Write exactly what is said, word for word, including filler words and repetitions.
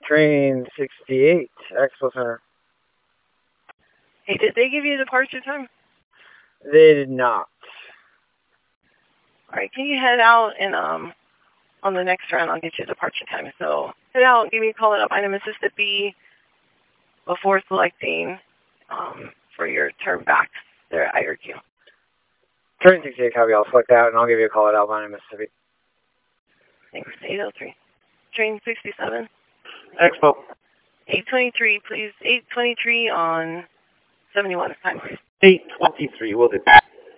Train sixty-eight, Expo Center. Hey, did they give you a departure time? They did not. All right, can you head out and um on the next round I'll get you a departure time. So head out, give me a call it up. Item assisted B before selecting um, for your turn back there at I R Q. Train sixty-eight, copy. I'll select out and I'll give you a call at Alpine, Mississippi. Thanks. eight oh three. Train sixty-seven. Expo. eight twenty-three, please. eight twenty-three on seventy-one. Time, please. eight twenty-three, will do.